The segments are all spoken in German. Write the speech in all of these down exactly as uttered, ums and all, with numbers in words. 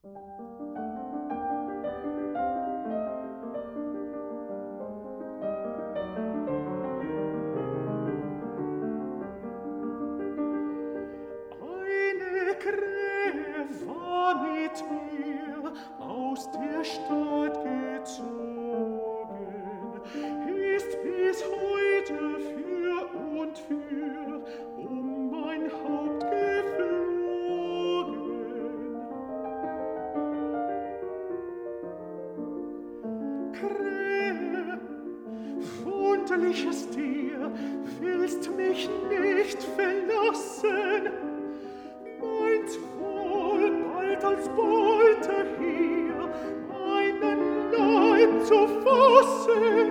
Eine Krähe war mit mir aus der Stadt gezogen, ist bis heute für und für um mein Haupt geflogen. Krähe, wunderliches Tier, willst mich nicht verlassen, meint wohl bald als Beute hier meinen Leib zu fassen.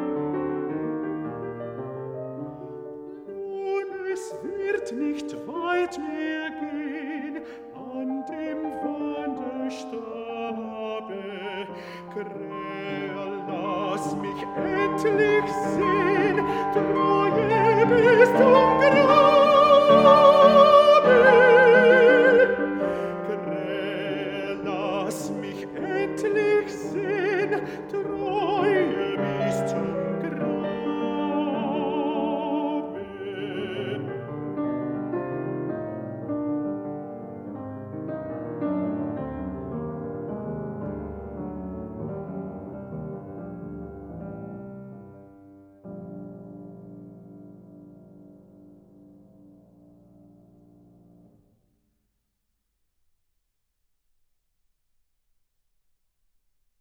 Nun, es wird nicht weit mehr gehen an dem Wanderstabe. Krähe, lass mich endlich sehen, Treue bis zum Grab.